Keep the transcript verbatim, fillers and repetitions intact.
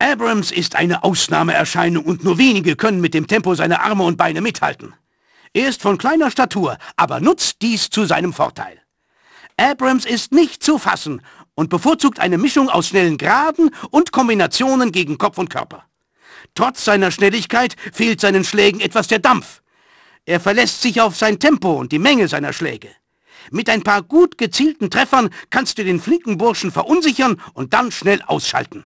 Abrams ist eine Ausnahmeerscheinung und nur wenige können mit dem Tempo seiner Arme und Beine mithalten. Er ist von kleiner Statur, aber nutzt dies zu seinem Vorteil. Abrams ist nicht zu fassen und bevorzugt eine Mischung aus schnellen Geraden und Kombinationen gegen Kopf und Körper. Trotz seiner Schnelligkeit fehlt seinen Schlägen etwas der Dampf. Er verlässt sich auf sein Tempo und die Menge seiner Schläge. Mit ein paar gut gezielten Treffern kannst du den flinken Burschen verunsichern und dann schnell ausschalten.